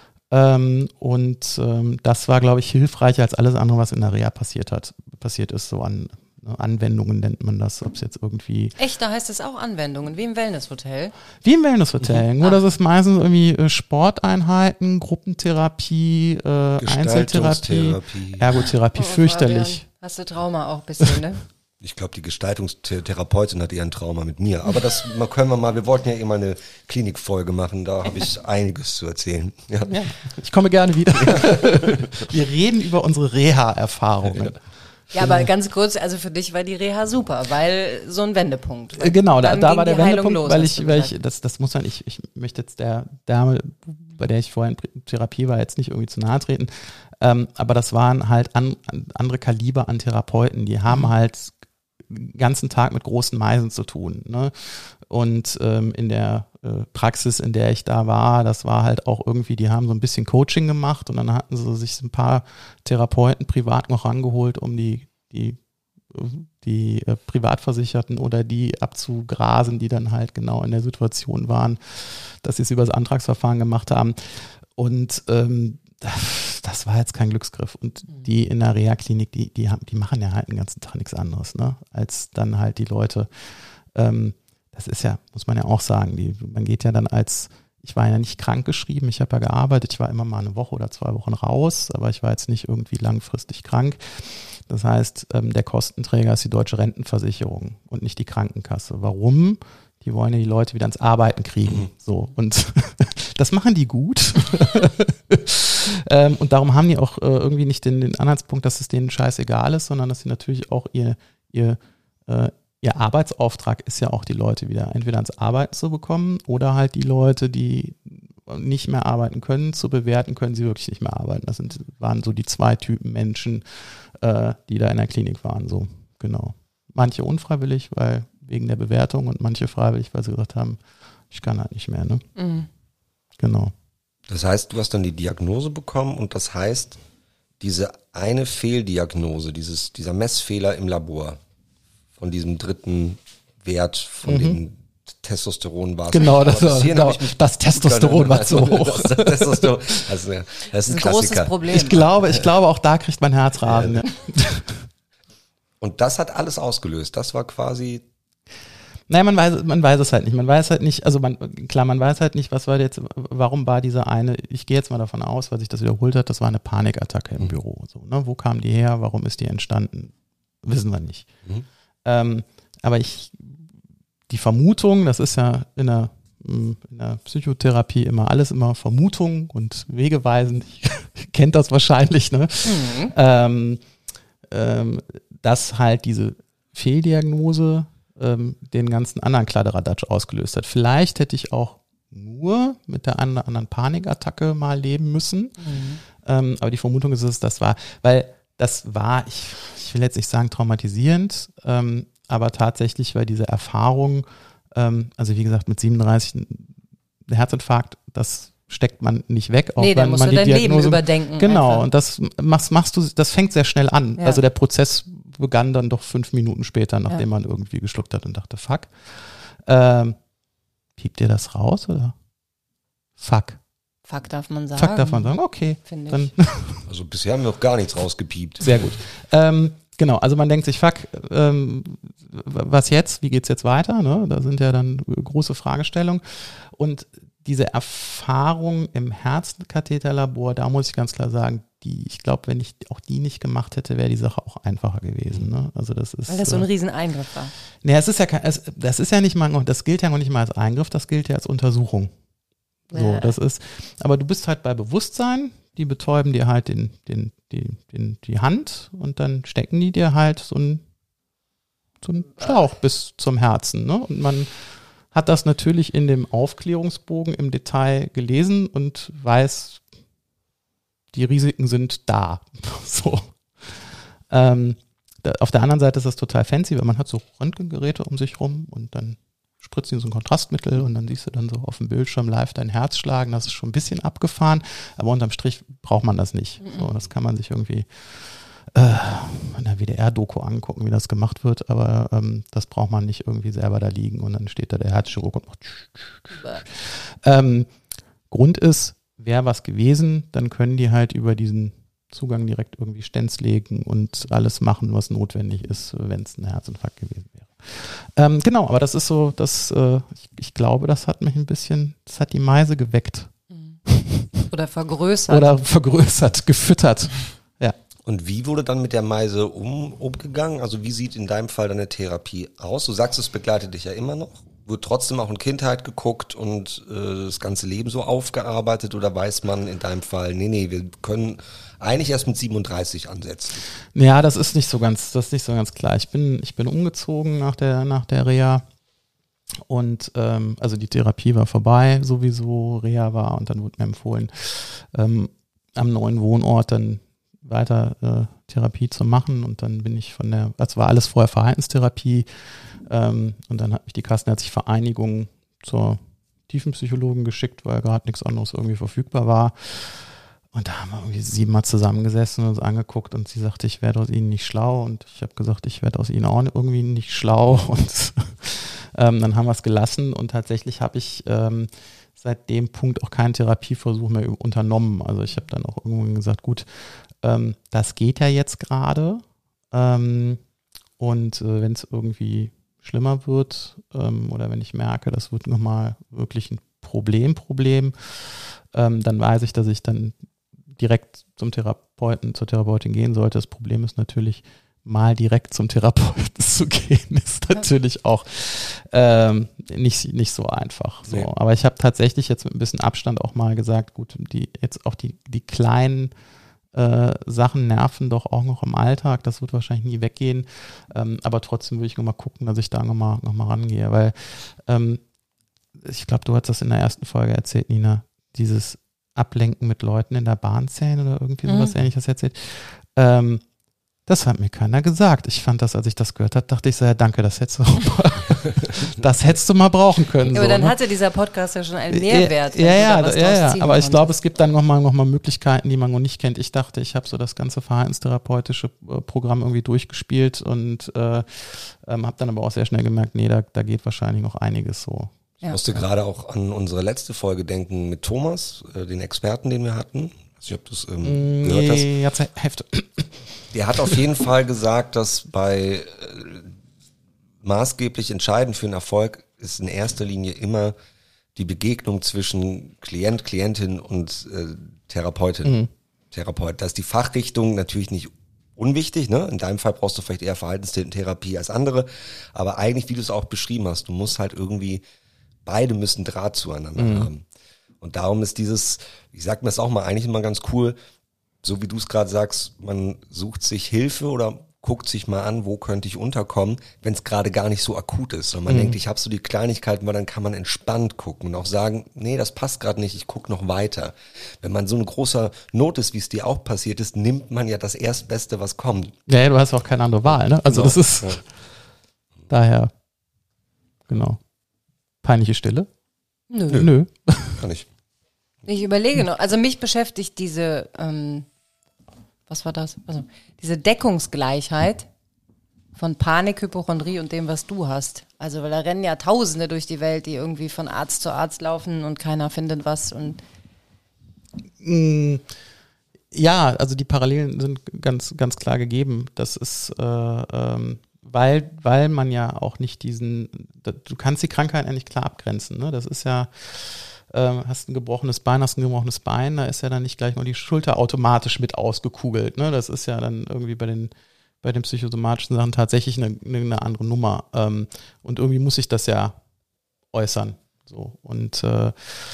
Ähm, und ähm, das war, glaube ich, hilfreicher als alles andere, was in der Reha passiert hat, passiert ist, so an ne, Anwendungen nennt man das, ob es jetzt irgendwie... Echt, da heißt es auch Anwendungen, wie im Wellnesshotel? Wie im Wellnesshotel, mhm. nur dass es meistens irgendwie äh, Sporteinheiten, Gruppentherapie, äh, Einzeltherapie, Ergotherapie, oh, fürchterlich. Fabian, hast du Trauma auch ein bisschen, ne? Ich glaube, die Gestaltungstherapeutin hat eher ein Trauma mit mir. Aber das können wir mal, wir wollten ja immer eine Klinikfolge machen, da habe ich einiges zu erzählen. Ja. Ja, ich komme gerne wieder. Wir reden über unsere Reha-Erfahrungen. Ja, aber ganz kurz, also für dich war die Reha super, weil so ein Wendepunkt. Genau, da, da war der Wendepunkt, los, weil ich, weil ich, das, das muss man, ich, ich möchte jetzt der Dame, bei der ich vorhin in Therapie war, jetzt nicht irgendwie zu nahe treten, ähm, aber das waren halt an, andere Kaliber an Therapeuten, die haben mhm. halt ganzen Tag mit großen Meisen zu tun. Ne? Und ähm, in der äh, Praxis, in der ich da war, das war halt auch irgendwie, die haben so ein bisschen Coaching gemacht und dann hatten sie sich ein paar Therapeuten privat noch rangeholt, um die, die, die äh, Privatversicherten oder die abzugrasen, die dann halt genau in der Situation waren, dass sie es über das Antragsverfahren gemacht haben. Und ähm, das war jetzt kein Glücksgriff. Und die in der Reha-Klinik, die, die, haben, die machen ja halt den ganzen Tag nichts anderes, ne? Als dann halt die Leute, ähm, das ist ja, muss man ja auch sagen, die, man geht ja dann als, ich war ja nicht krankgeschrieben, ich habe ja gearbeitet, ich war immer mal eine Woche oder zwei Wochen raus, aber ich war jetzt nicht irgendwie langfristig krank. Das heißt, ähm, der Kostenträger ist die deutsche Rentenversicherung und nicht die Krankenkasse. Warum? Die wollen ja die Leute wieder ans Arbeiten kriegen. So. Und das machen die gut. ähm, und darum haben die auch äh, irgendwie nicht den, den Anhaltspunkt, dass es denen scheißegal ist, sondern dass sie natürlich auch ihr, ihr, äh, ihr Arbeitsauftrag ist ja auch, die Leute wieder entweder ans Arbeiten zu bekommen oder halt die Leute, die nicht mehr arbeiten können, zu bewerten, können sie wirklich nicht mehr arbeiten. Das sind, waren so die zwei Typen Menschen, äh, die da in der Klinik waren. So, genau. Manche unfreiwillig, weil wegen der Bewertung und manche freiwillig, weil sie gesagt haben, ich kann halt nicht mehr. Ne? Mhm. Genau. Das heißt, du hast dann die Diagnose bekommen und das heißt, diese eine Fehldiagnose, dieses, dieser Messfehler im Labor von diesem dritten Wert, von mhm. dem Testosteron war es. Genau, das, das, genau das Testosteron war zu hoch. Das, das, Testosteron, also, das ist ein, ein großes Problem. Ich glaube, ich glaube, auch da kriegt man Herzrasen. Ja. Und das hat alles ausgelöst. Das war quasi... Nein, man weiß, man weiß es halt nicht. Man weiß halt nicht, also man, klar, man weiß halt nicht, was war jetzt, warum war dieser eine, ich gehe jetzt mal davon aus, weil sich das wiederholt hat, das war eine Panikattacke im mhm. Büro. So, ne? Wo kam die her? Warum ist die entstanden? Wissen wir nicht. Mhm. Ähm, aber ich, die Vermutung, das ist ja in der, in der Psychotherapie immer alles immer Vermutung und Wegeweisend. Ich kennt das wahrscheinlich, ne? Mhm. Ähm, ähm, dass halt diese Fehldiagnose ähm, den ganzen anderen Kladderadatsch ausgelöst hat. Vielleicht hätte ich auch nur mit der anderen Panikattacke mal leben müssen. Mhm. Ähm, aber die Vermutung ist, dass es das war. Weil das war, ich, ich will jetzt nicht sagen traumatisierend, ähm, aber tatsächlich war diese Erfahrung, ähm, also wie gesagt mit siebenunddreißig ein Herzinfarkt, das steckt man nicht weg. Auch nee, dann wenn musst man du die dein Diagnose, Leben überdenken. Genau, einfach. Und das machst, machst du, das fängt sehr schnell an. Ja. Also der Prozess begann dann doch fünf Minuten später, nachdem ja. man irgendwie geschluckt hat und dachte, fuck. Ähm, piept ihr das raus oder? Fuck. Fuck darf man sagen. Fuck darf man sagen, okay. Finde Dann ich. Also bisher haben wir noch gar nichts rausgepiept. Sehr gut. Ähm, genau, also man denkt sich, fuck, ähm, was jetzt? Wie geht's jetzt weiter? Ne? Da sind ja dann große Fragestellungen. Und diese Erfahrung im Herzkatheterlabor, da muss ich ganz klar sagen, die, ich glaube, wenn ich auch die nicht gemacht hätte, wäre die Sache auch einfacher gewesen. Ne? Also das ist, weil das so ein Rieseneingriff war. Nee, es ist ja kein, es, das ist ja nicht mal, das gilt ja noch nicht mal als Eingriff, das gilt ja als Untersuchung. So, Ja. das ist, aber du bist halt bei Bewusstsein, die betäuben dir halt den, den, die, den, die Hand und dann stecken die dir halt so einen, so einen Schlauch bis zum Herzen. Ne? Und man hat das natürlich in dem Aufklärungsbogen im Detail gelesen und weiß, die Risiken sind da. So. Ähm, da, auf der anderen Seite ist das total fancy, weil man hat so Röntgengeräte um sich rum und dann spritzen die so ein Kontrastmittel und dann siehst du dann so auf dem Bildschirm live dein Herz schlagen. Das ist schon ein bisschen abgefahren, aber unterm Strich braucht man das nicht. So, das kann man sich irgendwie äh, in der W D R-Doku angucken, wie das gemacht wird, aber ähm, das braucht man nicht irgendwie selber da liegen und dann steht da der Herzchirurg und macht ähm, Grund ist, wäre was gewesen, dann können die halt über diesen Zugang direkt irgendwie Stents legen und alles machen, was notwendig ist, wenn es ein Herzinfarkt gewesen wäre. Ähm, genau, aber das ist so, das, äh, ich, ich glaube, das hat mich ein bisschen, das hat die Meise geweckt. Oder vergrößert. Oder vergrößert, gefüttert. Ja. Und wie wurde dann mit der Meise um, umgegangen? Also wie sieht in deinem Fall deine Therapie aus? Du sagst, es begleitet dich ja immer noch. Wird trotzdem auch in Kindheit geguckt und äh, das ganze Leben so aufgearbeitet oder weiß man in deinem Fall, nee, nee, wir können eigentlich erst mit siebenunddreißig ansetzen? Ja, das ist nicht so ganz, das ist nicht so ganz klar. Ich bin, ich bin umgezogen nach der, nach der Reha und ähm, also die Therapie war vorbei, sowieso Reha war und dann wurde mir empfohlen, ähm, am neuen Wohnort dann weiter äh, Therapie zu machen und dann bin ich von der, das war alles vorher Verhaltenstherapie ähm, und dann hat mich die Kassenärztliche Vereinigung zur Tiefenpsychologin geschickt, weil gerade nichts anderes irgendwie verfügbar war. Und da haben wir irgendwie siebenmal zusammengesessen und uns angeguckt und sie sagte, ich werde aus Ihnen nicht schlau und ich habe gesagt, ich werde aus Ihnen auch irgendwie nicht schlau und ähm, dann haben wir es gelassen und tatsächlich habe ich ähm, seit dem Punkt auch keinen Therapieversuch mehr unternommen. Also ich habe dann auch irgendwann gesagt, gut, ähm, das geht ja jetzt gerade ähm, und äh, wenn es irgendwie schlimmer wird ähm, oder wenn ich merke, das wird nochmal wirklich ein Problem, Problem, ähm, dann weiß ich, dass ich dann direkt zum Therapeuten, zur Therapeutin gehen sollte. Das Problem ist natürlich, mal direkt zum Therapeuten zu gehen, ist natürlich auch ähm, nicht, nicht so einfach. So. Nee. Aber ich habe tatsächlich jetzt mit ein bisschen Abstand auch mal gesagt, gut, die jetzt auch die, die kleinen äh, Sachen nerven doch auch noch im Alltag, das wird wahrscheinlich nie weggehen, ähm, aber trotzdem würde ich nochmal gucken, dass ich da nochmal noch mal rangehe, weil ähm, ich glaube, du hast das in der ersten Folge erzählt, Nina, dieses Ablenken mit Leuten in der Bahnszene oder irgendwie sowas Mhm. Ähnliches erzählt. Ähm, das hat mir keiner gesagt. Ich fand das, als ich das gehört habe, dachte ich so, ja danke, das hättest du auch mal, das hättest du mal brauchen können. Ja, aber so, dann ne? hatte dieser Podcast ja schon einen Mehrwert. Ja, wenn ja, du da was ja, draus ja, ziehen aber ich glaube, konntest. es gibt dann nochmal noch mal Möglichkeiten, die man noch nicht kennt. Ich dachte, ich habe so das ganze verhaltenstherapeutische äh, Programm irgendwie durchgespielt und äh, ähm, habe dann aber auch sehr schnell gemerkt, nee, da, da geht wahrscheinlich noch einiges so. Ich musste gerade auch an unsere letzte Folge denken mit Thomas, äh, den Experten, den wir hatten. Ich weiß nicht, ob du es ähm, gehört hast. Nee, jetzt Hälfte. Der hat auf jeden Fall gesagt, dass bei äh, maßgeblich entscheidend für einen Erfolg ist in erster Linie immer die Begegnung zwischen Klient, Klientin und äh, Therapeutin, Mhm. Therapeut. Da ist die Fachrichtung natürlich nicht unwichtig, ne? In deinem Fall brauchst du vielleicht eher Verhaltenstherapie als andere, aber eigentlich, wie du es auch beschrieben hast, du musst halt irgendwie, beide müssen Draht zueinander Mhm. haben. Und darum ist dieses, ich sag mir das auch mal, eigentlich immer ganz cool, so wie du es gerade sagst, man sucht sich Hilfe oder guckt sich mal an, wo könnte ich unterkommen, wenn es gerade gar nicht so akut ist. Und man mhm. denkt, ich habe so die Kleinigkeiten, weil dann kann man entspannt gucken und auch sagen, nee, das passt gerade nicht, ich gucke noch weiter. Wenn man so ein großer Not ist, wie es dir auch passiert ist, nimmt man ja das Erstbeste, was kommt. Ja, ja, du hast auch keine andere Wahl, ne? Also genau. Das ist ja. daher, genau. Peinliche Stille? Nö. Nö. Kann ich. Ich überlege noch, also mich beschäftigt diese, ähm, was war das? Also diese Deckungsgleichheit von Panik, Hypochondrie und dem, was du hast. Also weil da rennen ja Tausende durch die Welt, die irgendwie von Arzt zu Arzt laufen und keiner findet was. Und ja, also die Parallelen sind ganz, ganz klar gegeben. Das ist, äh, ähm, weil, weil man ja auch nicht diesen, du kannst die Krankheit ja nicht klar abgrenzen. Ne? Das ist ja, äh, hast ein gebrochenes Bein, hast ein gebrochenes Bein, da ist ja dann nicht gleich nur die Schulter automatisch mit ausgekugelt. Ne? Das ist ja dann irgendwie bei den bei den psychosomatischen Sachen tatsächlich eine, eine andere Nummer. Ähm, und irgendwie muss ich das ja äußern. So. Und äh,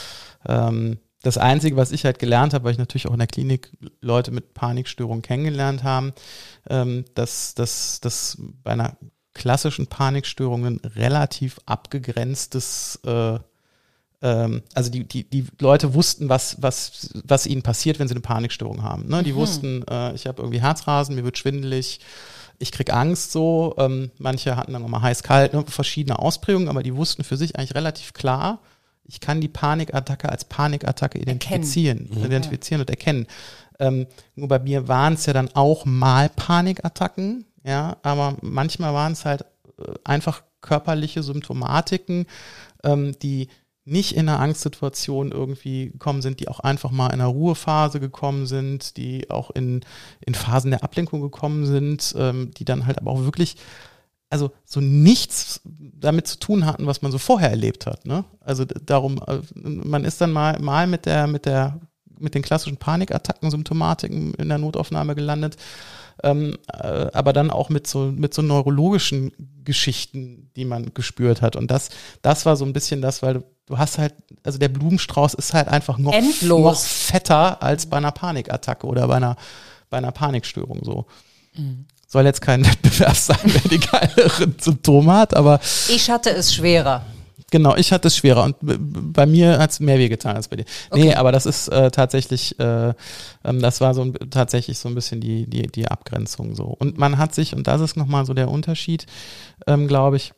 ähm, das Einzige, was ich halt gelernt habe, weil ich natürlich auch in der Klinik Leute mit Panikstörungen kennengelernt haben, ähm, dass, dass, dass bei einer klassischen Panikstörung ein relativ abgegrenztes, äh, ähm, also die, die, die Leute wussten, was, was, was ihnen passiert, wenn sie eine Panikstörung haben. Ne? Die mhm. wussten, äh, ich habe irgendwie Herzrasen, mir wird schwindelig, ich krieg Angst so. Ähm, manche hatten dann nochmal heiß-kalt, ne? verschiedene Ausprägungen, aber die wussten für sich eigentlich relativ klar, ich kann die Panikattacke als Panikattacke identifizieren, erkennen. identifizieren ja. und erkennen. Ähm, nur bei mir waren es ja dann auch mal Panikattacken, ja, aber manchmal waren es halt äh, einfach körperliche Symptomatiken, ähm, die nicht in einer Angstsituation irgendwie gekommen sind, die auch einfach mal in einer Ruhephase gekommen sind, die auch in, in Phasen der Ablenkung gekommen sind, ähm, die dann halt aber auch wirklich also so nichts damit zu tun hatten, was man so vorher erlebt hat. Ne? Also darum, man ist dann mal, mal mit der, mit der, mit den klassischen Panikattacken, Symptomatiken in der Notaufnahme gelandet, ähm, äh, aber dann auch mit so, mit so neurologischen Geschichten, die man gespürt hat. Und das, das war so ein bisschen das, weil du, du hast halt, also der Blumenstrauß ist halt einfach noch, noch fetter als bei einer Panikattacke oder bei einer, bei einer Panikstörung so. Mhm. Soll jetzt kein Wettbewerb sein, wer die geileren Symptome hat, aber ich hatte es schwerer. Genau, ich hatte es schwerer und bei mir hat es mehr wehgetan als bei dir. Okay. Nee, aber das ist äh, tatsächlich, äh, ähm, das war so ein, tatsächlich so ein bisschen die, die, die Abgrenzung so. Und man hat sich, und das ist nochmal so der Unterschied, ähm, glaube ich,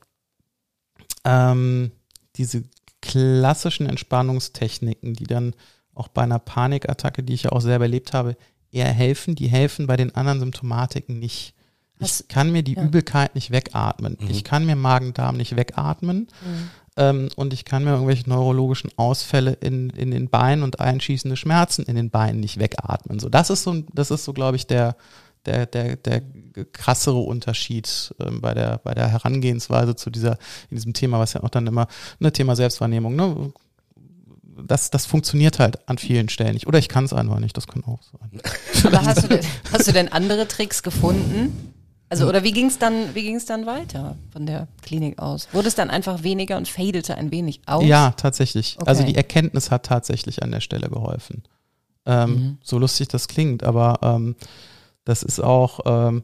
ähm, diese klassischen Entspannungstechniken, die dann auch bei einer Panikattacke, die ich ja auch selber erlebt habe, eher helfen, die helfen bei den anderen Symptomatiken nicht. Ich kann mir die ja. Übelkeit nicht wegatmen. Mhm. Ich kann mir Magen-Darm nicht wegatmen. Mhm. Ähm, und ich kann mir irgendwelche neurologischen Ausfälle in, in den Beinen und einschießende Schmerzen in den Beinen nicht wegatmen. So, das ist so, das ist so, glaube ich, der, der, der, der krassere Unterschied ähm, bei der, bei der Herangehensweise zu dieser, in diesem Thema, was ja auch dann immer, ne, Thema Selbstwahrnehmung, ne? Das, das funktioniert halt an vielen Stellen nicht. Oder ich kann es einfach nicht, das kann auch sein. Aber hast du denn, hast du denn andere Tricks gefunden? Also, oder wie ging es dann, wie ging es dann weiter von der Klinik aus? Wurde es dann einfach weniger und fadete ein wenig aus? Ja, tatsächlich. Okay. Also die Erkenntnis hat tatsächlich an der Stelle geholfen. Ähm, mhm. So lustig das klingt, aber ähm, das ist auch, ähm,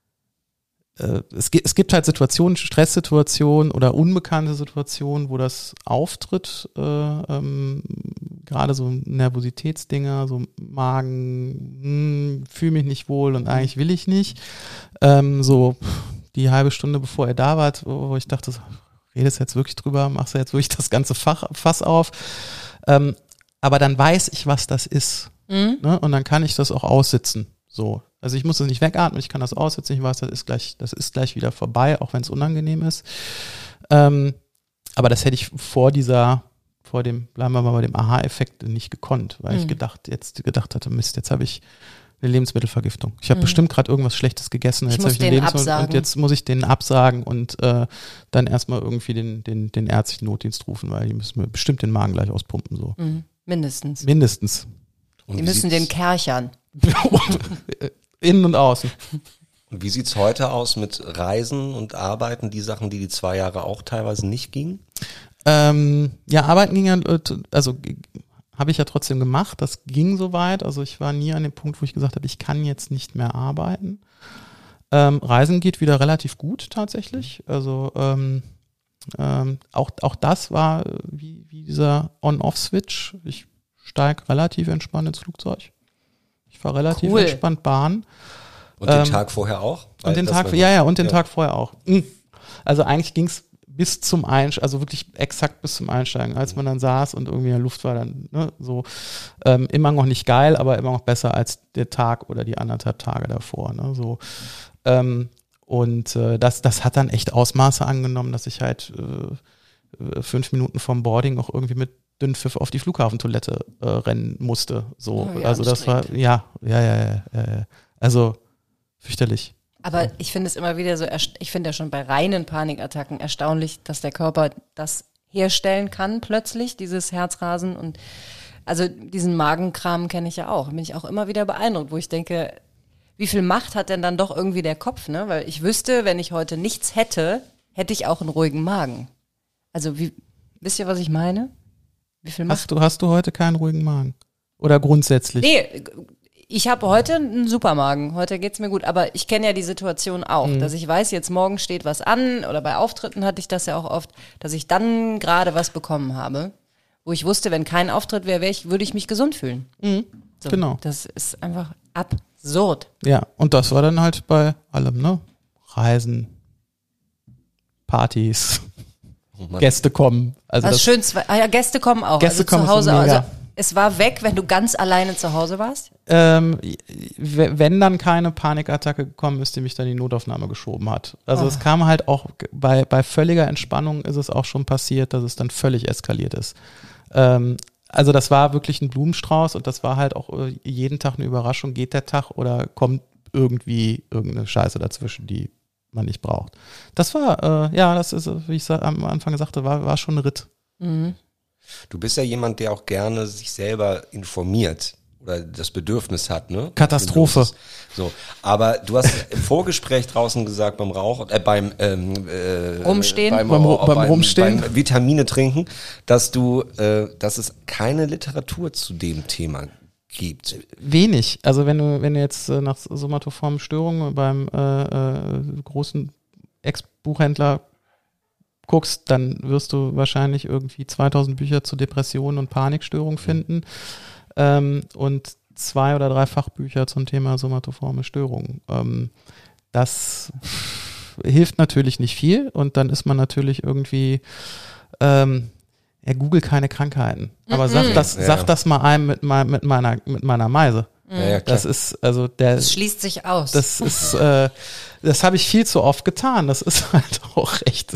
äh, es, gibt, es gibt halt Situationen, Stresssituationen oder unbekannte Situationen, wo das auftritt, äh, ähm, gerade so Nervositätsdinger, so Magen, fühle mich nicht wohl und eigentlich will ich nicht. Ähm, so die halbe Stunde, bevor er da war, wo ich dachte, redest du jetzt wirklich drüber, machst du jetzt wirklich das ganze Fach, Fass auf. Ähm, aber dann weiß ich, was das ist. Mhm. Ne? Und dann kann ich das auch aussitzen. So. Also ich muss das nicht wegatmen, ich kann das aussitzen, ich weiß, das ist gleich, das ist gleich wieder vorbei, auch wenn es unangenehm ist. Ähm, aber das hätte ich vor dieser vor dem, bleiben wir mal bei dem Aha-Effekt nicht gekonnt, weil mhm. ich gedacht, jetzt gedacht hatte, Mist, jetzt habe ich eine Lebensmittelvergiftung. Ich habe mhm. bestimmt gerade irgendwas Schlechtes gegessen, jetzt habe ich eine Lebensmittel und jetzt muss ich den absagen und äh, dann erstmal irgendwie den, den, den ärztlichen Notdienst rufen, weil die müssen mir bestimmt den Magen gleich auspumpen. So. Mhm. Mindestens. Mindestens. Und die müssen den kerchern. Innen und außen. Und wie sieht's heute aus mit Reisen und Arbeiten, die Sachen, die die zwei Jahre auch teilweise nicht gingen? Ähm, ja, arbeiten ging ja, also habe ich ja trotzdem gemacht, das ging soweit, also ich war nie an dem Punkt, wo ich gesagt habe, ich kann jetzt nicht mehr arbeiten. Ähm, Reisen geht wieder relativ gut tatsächlich. Also ähm, ähm, auch, auch das war wie, wie dieser On-Off-Switch. Ich steige relativ entspannt ins Flugzeug. Ich fahre relativ Cool. entspannt Bahn. Und den Ähm, Tag vorher auch? Weil Und den das Tag, war- ja, ja, und den ja. Tag vorher auch. Mhm. Also eigentlich ging es bis zum Einsteigen, also wirklich exakt bis zum Einsteigen, als man dann saß und irgendwie in der Luft war, dann ne, so ähm, immer noch nicht geil, aber immer noch besser als der Tag oder die anderthalb Tage davor. Ne, so. Ähm, und äh, das, das hat dann echt Ausmaße angenommen, dass ich halt äh, fünf Minuten vom Boarding auch irgendwie mit Dünnpfiff auf die Flughafentoilette äh, rennen musste. So, Oh, ja, also das war, ja, ja, ja, ja, ja. Also fürchterlich. Aber ich finde es immer wieder so, erst- ich finde ja schon bei reinen Panikattacken erstaunlich, dass der Körper das herstellen kann plötzlich, dieses Herzrasen und also diesen Magenkram kenne ich ja auch, bin ich auch immer wieder beeindruckt, wo ich denke, wie viel Macht hat denn dann doch irgendwie der Kopf, ne? Weil ich wüsste, wenn ich heute nichts hätte, hätte ich auch einen ruhigen Magen. Also wie, wisst ihr, was ich meine? Wie viel Macht? Hast du, hast du heute keinen ruhigen Magen? Oder grundsätzlich? Nee, ich habe heute einen Supermagen. Heute geht's mir gut. Aber ich kenne ja die Situation auch, Mhm. dass ich weiß, jetzt morgen steht was an. Oder bei Auftritten hatte ich das ja auch oft, dass ich dann gerade was bekommen habe, wo ich wusste, wenn kein Auftritt wäre, wär ich, würde ich mich gesund fühlen. So, Genau. Das ist einfach absurd. Ja, und das war dann halt bei allem, ne? Reisen, Partys, Oh Mann. Gäste kommen. Also Was das, schön, ah ja, Gäste kommen auch. Gäste also kommen zu Hause. ist mega. Also es war weg, wenn du ganz alleine zu Hause warst. ähm, w- wenn dann keine Panikattacke gekommen ist, die mich dann in die Notaufnahme geschoben hat. Also Oh. es kam halt auch, g- bei, bei völliger Entspannung ist es auch schon passiert, dass es dann völlig eskaliert ist. Ähm, also das war wirklich ein Blumenstrauß und das war halt auch äh, jeden Tag eine Überraschung. Geht der Tag oder kommt irgendwie irgendeine Scheiße dazwischen, die man nicht braucht. Das war, äh, ja, das ist, äh, wie ich sa- am Anfang sagte, war, war schon ein Ritt. Du bist ja jemand, der auch gerne sich selber informiert oder das Bedürfnis hat, ne? Katastrophe. So, aber du hast im Vorgespräch draußen gesagt beim Rauch, äh, beim ähm, äh, Rumstehen? beim, Beim Ru- äh, beim Rumstehen? beim Vitamine trinken, dass du, äh, dass es keine Literatur zu dem Thema gibt. Wenig. Also wenn du, wenn du jetzt äh, nach somatoformen Störungen beim äh, äh, großen Ex-Buchhändler guckst, dann wirst du wahrscheinlich irgendwie zweitausend Bücher zu Depressionen und Panikstörungen finden ähm, und zwei oder drei Fachbücher zum Thema somatoforme Störungen. Ähm, das hilft natürlich nicht viel und dann ist man natürlich irgendwie ähm, ja, Google keine Krankheiten. Aber sag das, Ja. sag das mal einem mit, mein, mit meiner, mit meiner Meise. Ja, ja, klar. Das ist, also der, Das schließt sich aus. das ist, äh, das habe ich viel zu oft getan. Das ist halt auch echt,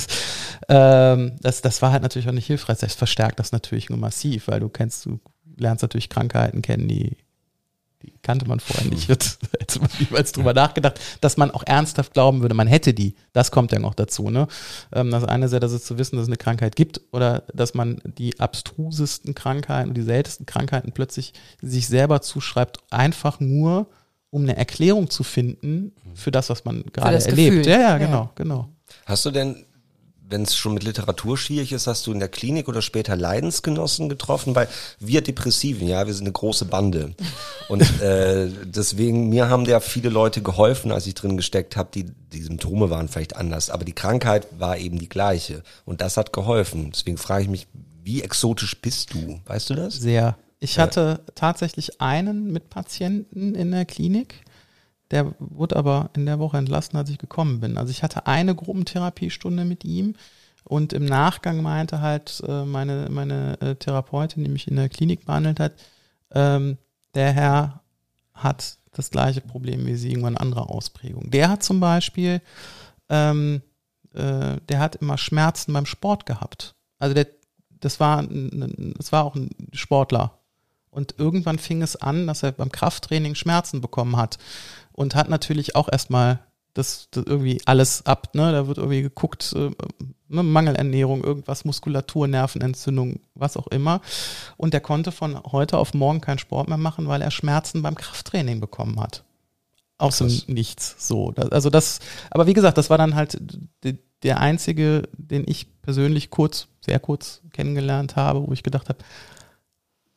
ähm, das, das war halt natürlich auch nicht hilfreich. Das verstärkt das natürlich nur massiv, weil du kennst, du lernst natürlich Krankheiten kennen, die, die kannte man vorher nicht. Jetzt hätte man niemals drüber nachgedacht, dass man auch ernsthaft glauben würde, man hätte die. Das kommt ja noch dazu, ne? Ähm, das eine ist ja, dass es zu wissen, dass es eine Krankheit gibt oder dass man die abstrusesten Krankheiten und die seltensten Krankheiten plötzlich sich selber zuschreibt, einfach nur, um eine Erklärung zu finden für das, was man gerade das erlebt. Gefühl. Ja, ja, Ja. genau, genau. Hast du denn, wenn es schon mit Literatur schwierig ist, hast du in der Klinik oder später Leidensgenossen getroffen? Weil wir Depressiven, ja, wir sind eine große Bande. Und äh, deswegen, mir haben ja viele Leute geholfen, als ich drin gesteckt habe. Die, die Symptome waren vielleicht anders, aber die Krankheit war eben die gleiche. Und das hat geholfen. Deswegen frage ich mich, wie exotisch bist du? Weißt du das? Sehr. Ich hatte tatsächlich einen Mitpatienten in der Klinik, der wurde aber in der Woche entlassen, als ich gekommen bin. Also ich hatte eine Gruppentherapiestunde mit ihm und im Nachgang meinte halt äh, meine, meine äh, Therapeutin, die mich in der Klinik behandelt hat, ähm, der Herr hat das gleiche Problem wie sie, irgendwann andere Ausprägung. Der hat zum Beispiel, ähm, äh, der hat immer Schmerzen beim Sport gehabt. Also der, das war, ein, das war auch ein Sportler. Und irgendwann fing es an, dass er beim Krafttraining Schmerzen bekommen hat. Und hat natürlich auch erstmal das, das irgendwie alles ab, ne? Da wird irgendwie geguckt, äh, ne? Mangelernährung, irgendwas, Muskulatur, Nervenentzündung, was auch immer. Und der konnte von heute auf morgen keinen Sport mehr machen, weil er Schmerzen beim Krafttraining bekommen hat. Aus dem Nichts. So. Das, also das, aber wie gesagt, das war dann halt die, der einzige, den ich persönlich kurz, sehr kurz kennengelernt habe, wo ich gedacht habe,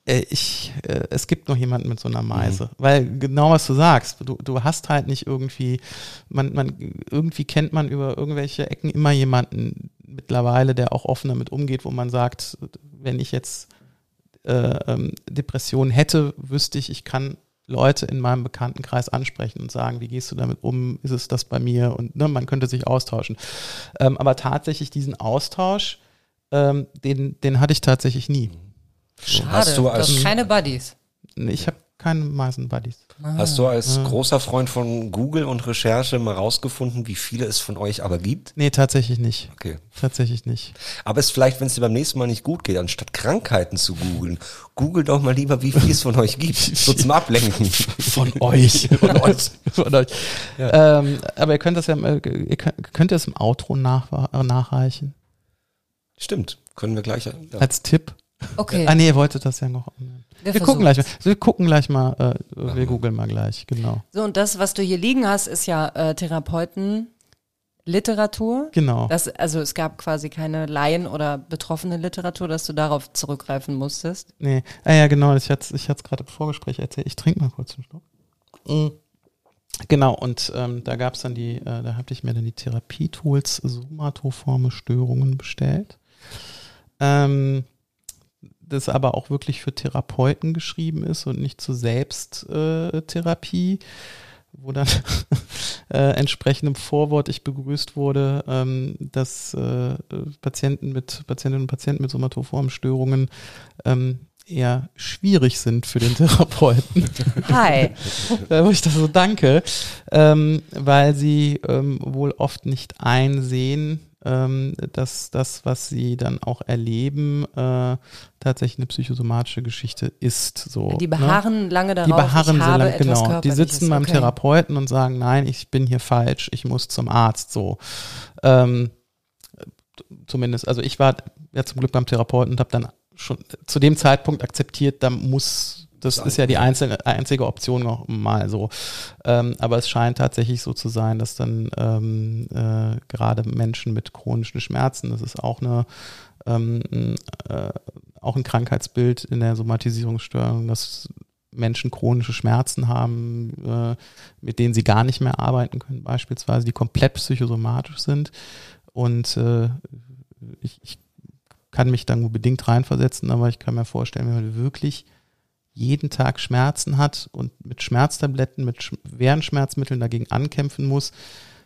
Äh, ich, äh, es gibt noch jemanden mit so einer Meise. Mhm. Weil genau was du sagst, du, du hast halt nicht irgendwie, man, man, irgendwie kennt man über irgendwelche Ecken immer jemanden mittlerweile, der auch offen damit umgeht, wo man sagt, wenn ich jetzt äh, ähm, Depressionen hätte, wüsste ich, ich kann Leute in meinem Bekanntenkreis ansprechen und sagen, wie gehst du damit um, ist es das bei mir? Und ne, man könnte sich austauschen. Ähm, aber tatsächlich diesen Austausch, ähm, den, den hatte ich tatsächlich nie. Schade, hast du, als, du hast keine Buddies. Ich habe keine Meisen-Buddies. Hast du als ah. großer Freund von Google und Recherche mal rausgefunden, wie viele es von euch aber gibt? Nee, tatsächlich nicht. Okay. Tatsächlich nicht. Aber es vielleicht, wenn es dir beim nächsten Mal nicht gut geht, anstatt Krankheiten zu googeln, google doch mal lieber, wie viel es von euch gibt. So zum Ablenken. Von euch. Von euch. Von euch. Ja. Ähm, aber ihr könnt das ja, ihr könnt, könnt ihr es im Outro nach, nachreichen? Stimmt. Können wir gleich. Ja. Als Tipp. Okay. Ah nee, ihr wolltet das ja noch. Wir, wir gucken gleich mal. Wir gucken gleich mal, äh, wir googeln mal gleich, genau. So, und das, was du hier liegen hast, ist ja äh, Therapeutenliteratur. Genau. Das, also es gab quasi keine Laien- oder betroffene Literatur, dass du darauf zurückgreifen musstest. Nee, ah ja genau, ich hatte ich es gerade im Vorgespräch erzählt. Ich trinke mal kurz einen Schluck. Mhm. Genau, und ähm, da gab es dann die, äh, da habe ich mir dann die Therapietools somatoforme Störungen bestellt. Ähm, das aber auch wirklich für Therapeuten geschrieben ist und nicht zur Selbsttherapie, äh, wo dann äh, entsprechend im Vorwort ich begrüßt wurde, ähm, dass äh, Patienten mit Patientinnen und Patienten mit somatoformen Störungen ähm, eher schwierig sind für den Therapeuten. Hi. Da wo ich das so danke, ähm, weil sie ähm, wohl oft nicht einsehen, ähm, dass das, was sie dann auch erleben, äh, tatsächlich eine psychosomatische Geschichte ist. So, die beharren ne? lange darauf, die beharren ich habe lang, etwas genau. Die sitzen beim okay. Therapeuten und sagen, nein, ich bin hier falsch, ich muss zum Arzt. So, ähm, zumindest, also ich war ja zum Glück beim Therapeuten und habe dann schon zu dem Zeitpunkt akzeptiert, da muss, das ist ja die einzelne, einzige Option noch mal so. Ähm, aber es scheint tatsächlich so zu sein, dass dann ähm, äh, gerade Menschen mit chronischen Schmerzen, das ist auch eine ähm, äh, auch ein Krankheitsbild in der Somatisierungsstörung, dass Menschen chronische Schmerzen haben, äh, mit denen sie gar nicht mehr arbeiten können, beispielsweise, die komplett psychosomatisch sind. Und äh, ich, ich kann mich dann nur bedingt reinversetzen, aber ich kann mir vorstellen, wenn man wirklich jeden Tag Schmerzen hat und mit Schmerztabletten, mit schweren Schmerzmitteln dagegen ankämpfen muss,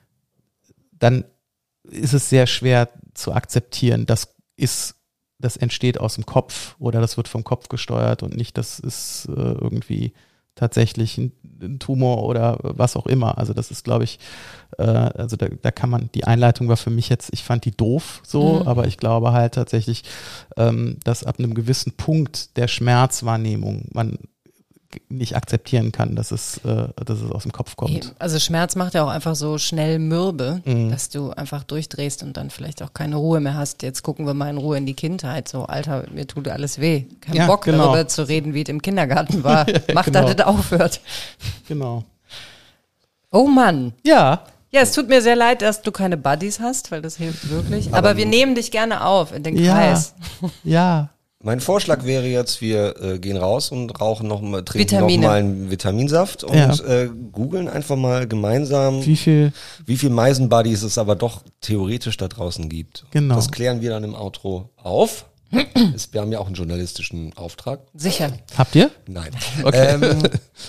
dann ist es sehr schwer zu akzeptieren, das ist, das entsteht aus dem Kopf oder das wird vom Kopf gesteuert und nicht, das ist äh, irgendwie tatsächlich ein, ein Tumor oder was auch immer. Also das ist, glaube ich, äh, also da, da kann man, die Einleitung war für mich jetzt, ich fand die doof so, mhm. aber ich glaube halt tatsächlich, ähm, dass ab einem gewissen Punkt der Schmerzwahrnehmung man nicht akzeptieren kann, dass es, äh, dass es aus dem Kopf kommt. Also Schmerz macht ja auch einfach so schnell mürbe, mhm. dass du einfach durchdrehst und dann vielleicht auch keine Ruhe mehr hast. Jetzt gucken wir mal in Ruhe in die Kindheit. So, Alter, mir tut alles weh. Kein ja, Bock genau. darüber zu reden, wie es im Kindergarten war. Mach, genau. dass das aufhört. Genau. Oh Mann. Ja. Ja, es tut mir sehr leid, dass du keine Buddies hast, weil das hilft wirklich. Aber, Aber wir nehmen dich gerne auf in den ja, Kreis. Ja. Mein Vorschlag wäre jetzt, wir äh, gehen raus und rauchen noch mal, trinken Vitamine. noch mal einen Vitaminsaft und ja. äh, googeln einfach mal gemeinsam, wie viel, wie viel Meisen-Buddies es aber doch theoretisch da draußen gibt. Genau. Das klären wir dann im Outro auf. Ist, wir haben ja auch einen journalistischen Auftrag. Sicher. Habt ihr? Nein. Okay. Ähm,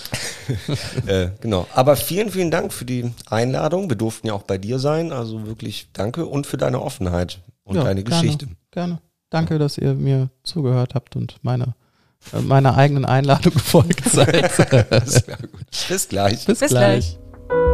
äh, genau. Aber vielen, vielen Dank für die Einladung. Wir durften ja auch bei dir sein. Also wirklich danke und für deine Offenheit und ja, deine gerne, Geschichte. Gerne. Danke, dass ihr mir zugehört habt und meine, äh, meiner eigenen Einladung gefolgt seid. Sehr gut. Bis gleich. Bis, Bis gleich. gleich.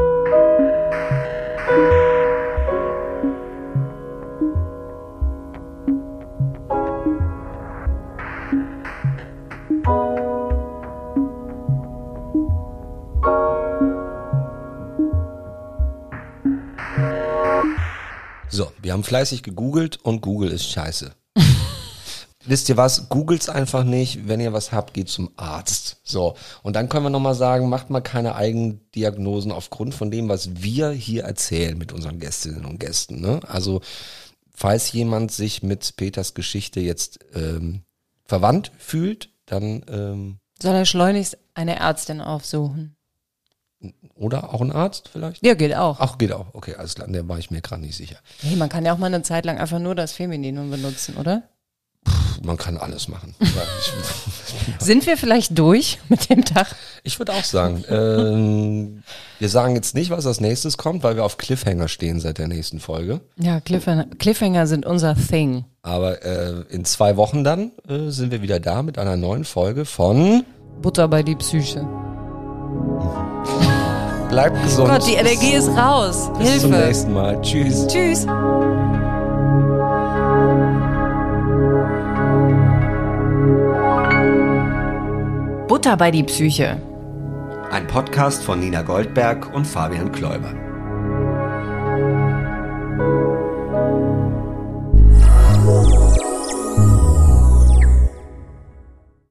So, wir haben fleißig gegoogelt und Google ist scheiße. Wisst ihr was? Googles einfach nicht. Wenn ihr was habt, geht zum Arzt. So. Und dann können wir nochmal sagen, macht mal keine Eigendiagnosen aufgrund von dem, was wir hier erzählen mit unseren Gästinnen und Gästen. Ne? Also, falls jemand sich mit Peters Geschichte jetzt ähm, verwandt fühlt, dann ähm, soll er schleunigst eine Ärztin aufsuchen. Oder auch ein Arzt vielleicht? Ja, geht auch. Ach, geht auch. Okay, alles klar. Da war ich mir gerade nicht sicher. Nee, man kann ja auch mal eine Zeit lang einfach nur das Femininum benutzen, oder? Man kann alles machen. Sind wir vielleicht durch mit dem Tag? Ich würde auch sagen, ähm, wir sagen jetzt nicht, was als nächstes kommt, weil wir auf Cliffhanger stehen seit der nächsten Folge. Ja, Cliffhanger, Cliffhanger sind unser Thing. Aber äh, in zwei Wochen dann äh, sind wir wieder da mit einer neuen Folge von Butter bei die Psyche. Bleibt gesund. Gott, die Energie ist raus. Bis Hilfe. zum nächsten Mal. Tschüss. Tschüss. Butter bei die Psyche. Ein Podcast von Nina Goldberg und Fabian Kläuber.